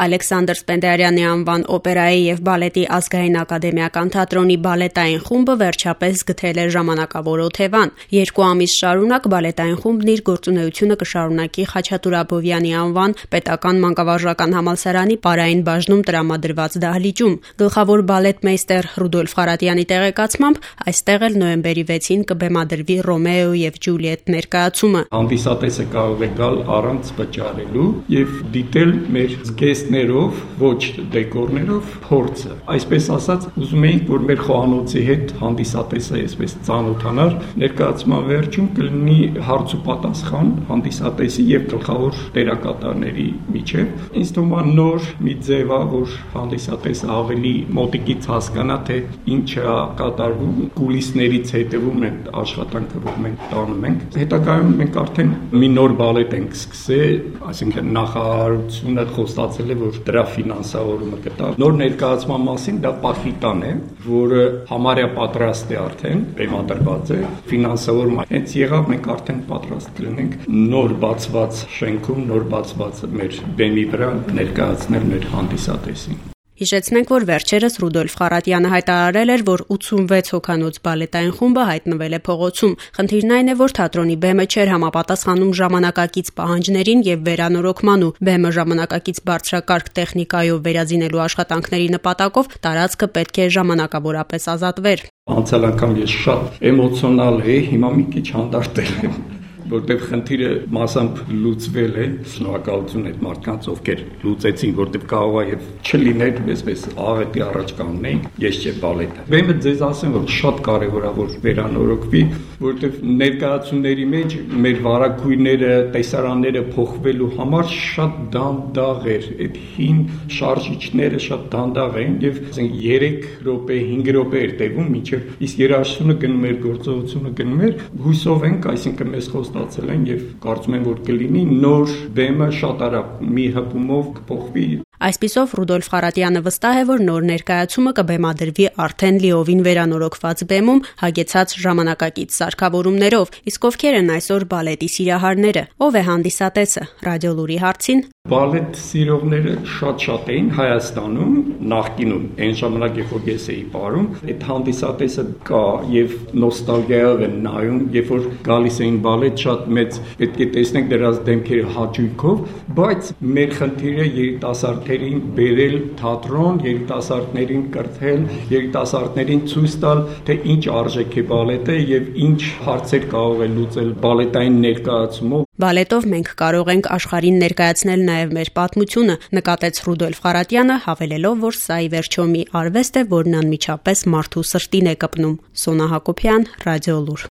Ալեքսանդր Սպենդիարյանի անվան օպերայի եւ բալետի ազգային ակադեմիական թատրոնի բալետային խումբը վերջապես գտել է ժամանակավոր օթևան։ 2 ամիս շարունակ բալետային խումբն իր գործունեությունը կշարունակի Խաչատուր Աբովյանի անվան պետական մանկավարժական համալսարանի պարային բաժնում տրամադրված դահլիճում։ Գլխավոր բալետմեյստեր Ռուդոլֆ Խարատյանի տեղեկացմամբ այստեղ էլ նոյեմբերի 6-ին կբեմադրվի Ռոմեո եւ Ջուլիետ ներկայացումը։ Հանդիսատեսը կարող է գալ առանց վճարելու եւ դիտել մեր զգեստներով, ոչ դեկորներով փորձը։ Այսպես ասած, ուզում էինք, որ մեր խոհանոցի հետ հանդիսատեսը այսպես ծանոթանար, ներկայացման վերջում կլինի հարց ու պատասխան հանդիսատեսի եւ գլխավոր դերակատարների միջեւ։ Ինձ թվում է նոր մի ձև է, որ հանդիսատեսը ավելի մոտիկից հասկանա, թե ինչ է կատարվում, կուլիսներից հետևում են աշխատանքը, որ մենք տանում ենք։ Հետագայում մենք արդեն մի նոր բալետ ենք սկսել, այսինքն նախարարությունը խոստացել է, որ դրա ֆինանսավորումը կտա։ Նոր ներկայացման մասին դա Պախիտան է, որը համարյա պատրաստ է արդեն, բեմադրված է, ֆինանսավորումը հենց եղավ, մենք արդեն պատրաստ կլինենք նոր բացված շենքում, նոր բացված մեր բեմի վրա ներկայացնել մեր հանդիսատեսին։ Հիշեցնենք, որ վերջերս Ռուդոլֆ Խարատյանը հայտարարել էր, որ 86 հոգանոց բալետային խումբը հայտնվել է փողոցում։ Խնդիրն այն է, որ թատրոնի բեմը չէր համապատասխանում ժամանակակից պահանջներին եւ վերանորոգման ու բեմը ժամանակակից բարձրակարգ տեխնիկայով վերազինելու աշխատանքների նպատակով տարածքը պետք է ժամանակավորապես ազատվեր։ Անցյալ անգամ ես շատ էմոցիոնալ էի, հիմա մի քիչ հանդարտել եմ, որտեղ խնդիրը մասամբ լուծվել է, շնորհակալություն այդ մարդկանց, ովքեր լուծեցին, որտեղ կարող է եւ չլիներ, այսպես աղետի առաջ կանգնեին, ես չէ բալետը։ Բեմը ձեզ ասեմ, որ շատ կարեւոր է, որ վերանորոգվի, որտեղ ներկայացումների մեջ մեր վարագույրները, տեսարանները փոխվելու համար շատ դանդաղ էր, այդ հին շարժիչները շատ դանդաղ էին եւ 3 րոպե, 5 րոպե էր տևում, մինչեւ իսկ երաժշտությունը գնում էր, գործողությունը գնում էր, հույսով ենք, այսինքն մեզ խոստացել են եւ կարծում եմ, որ կլինի նոր բեմը շատ արագ մի հպումով կփոխվի։ Այսպիսով Ռուդոլֆ Խարատյանը վստահ է, որ նոր ներկայացումը կբեմադրվի արդեն լիովին վերանորոգված բեմում, հագեցած ժամանակակից սարքավորումներով։ Իսկ ովքեր են այսօր բալետի սիրահարները, ով է հանդիսատեսը։ Ռադիոլուրի հարցին Բալետ սիրողները շատ էին Հայաստանում, նախկինում, այն ժամանակ, երբ որ ես էի ապրում, այդ հանդիսատեսը կա եւ նոստալգիայով են նայում, երբ որ գալիս էին բալետ, շատ մեծ պետք է տեսնենք դրանց դեմքերը հաճույքով, բայց մեր խնդիրը երիտասարդներին բերել թատրոն, երիտասարդներին կրթել, երիտասարդներին ցույց տալ, թե ինչ արժեք է բալետը եւ ինչ հարցեր կարող է լուծել բալետային ներկայացումով։ Բալետով մենք կարող ենք աշխարհին ներկայացնել նաև մեր պատմությունը, նկատեց Ռուդոլֆ Խարատյանը, հավելելով, որ սա ի վերջո մի արվեստ է, որն անմիջապես մարդու սրտին է կպնում։ Սոնա Հակոբյան, Ռադիոլուր։